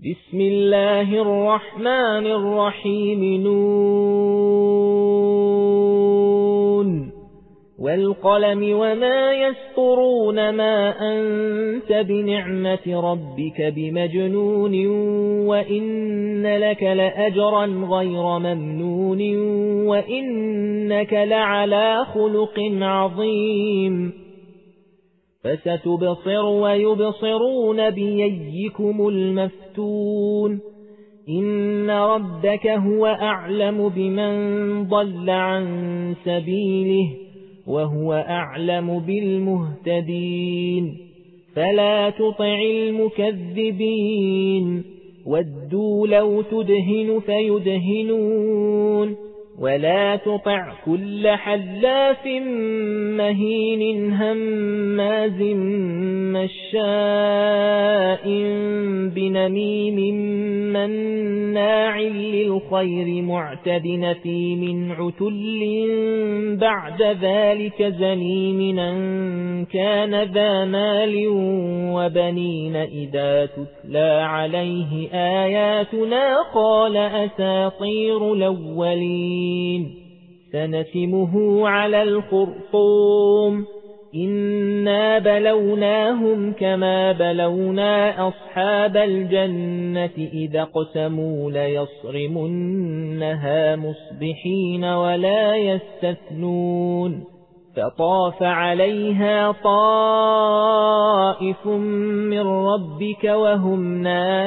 بسم الله الرحمن الرحيم نون والقلم وما يسطرون ما أنت بنعمة ربك بمجنون وإن لك لأجرا غير ممنون وإنك لعلى خلق عظيم فستبصر ويبصرون بأيكم المفتون إن ربك هو أعلم بمن ضل عن سبيله وهو أعلم بالمهتدين فلا تطع المكذبين ودوا لو تدهن فيدهنون ولا تطع كل حلاف مهين هماز مشاء بنميم مناع للخير معتد نثيم عتل بعد ذلك زنيم أن كان ذا مال وبنين إذا تتلى عليه آياتنا قال أساطير الأولين سنسمه على الخرطوم إنا بلوناهم كما بلونا أصحاب الجنة إذا اقسموا ليصرمنها مصبحين ولا يستثنون فطاف عليها طائف من ربك وهم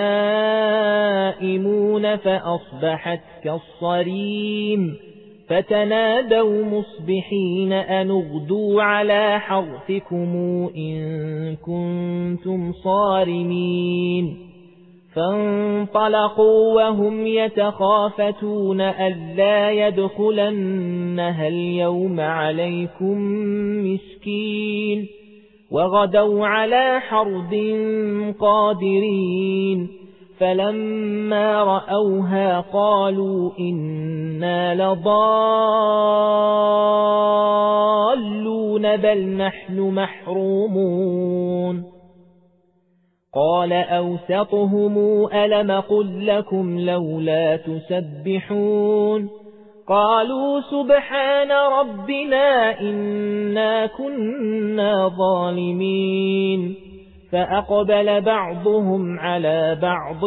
نائمون فأصبحت كالصريم فتنادوا مصبحين أن اغدوا على حرثكم إن كنتم صارمين فانطلقوا وهم يتخافتون ألا يدخلنها اليوم عليكم مسكين وغدوا على حرد قادرين فلما رأوها قالوا إنا لضالون بل نحن محرومون قال أوسطهم ألم قل لكم لولا تسبحون قالوا سبحان ربنا إنا كنا ظالمين فأقبل بعضهم على بعض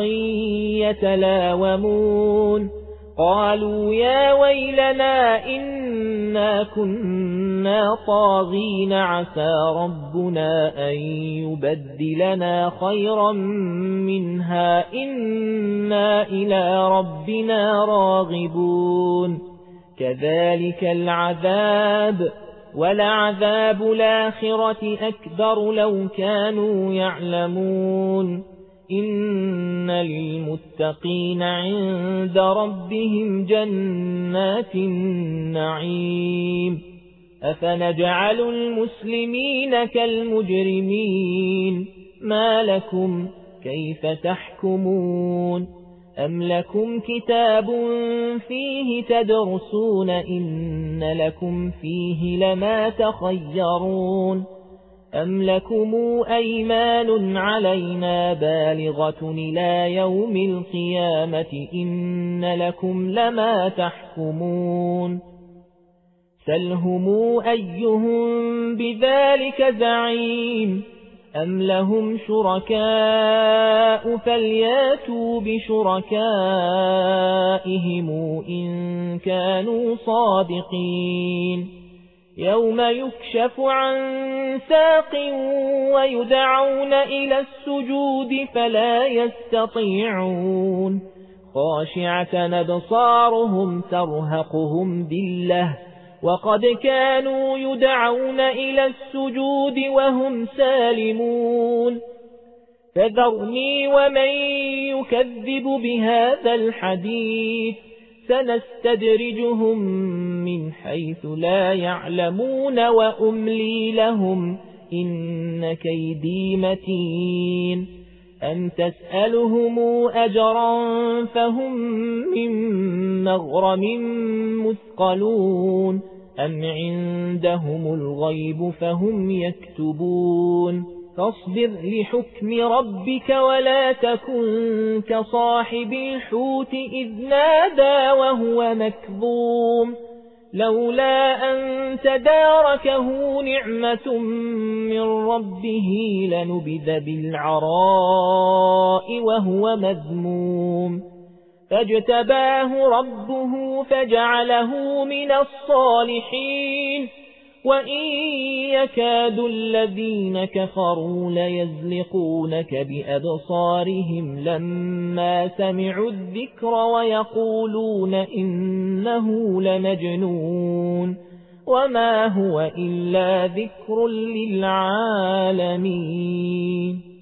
يتلاومون قالوا يا ويلنا إنا كنا طاغين عسى ربنا أن يبدلنا خيرا منها إنا إلى ربنا راغبون كذلك العذاب ولعذاب الآخرة أكبر لو كانوا يعلمون إن للمتقين عند ربهم جنات النعيم أفنجعل المسلمين كالمجرمين ما لكم كيف تحكمون أم لكم كتاب فيه تدرسون إن لكم فيه لما تخيرون أم لكم أيمان علينا بالغة إلى يوم القيامة إن لكم لما تحكمون سلهم أيهم بذلك زعيم أم لهم شركاء فلياتوا بشركائهم إن كانوا صادقين يوم يكشف عن ساق ويدعون إلى السجود فلا يستطيعون خاشعة أبصارهم ترهقهم ذلة وقد كانوا يدعون إلى السجود وهم سالمون فذرني ومن يكذب بهذا الحديث سنستدرجهم من حيث لا يعلمون وأملي لهم إن كيدي متين أم تسألهم أجرا فهم من مغرم مثقلون أم عندهم الغيب فهم يكتبون فاصبر لحكم ربك ولا تكن كصاحب الحوت إذ نادى وهو مكظوم لولا أن تداركه نعمة من ربه لنبذ بالعراء وهو مذموم فاجتباه ربه فجعله من الصالحين وإن يكاد الذين كفروا ليزلقونك بأبصارهم لما سمعوا الذكر ويقولون إنه لمجنون وما هو إلا ذكر للعالمين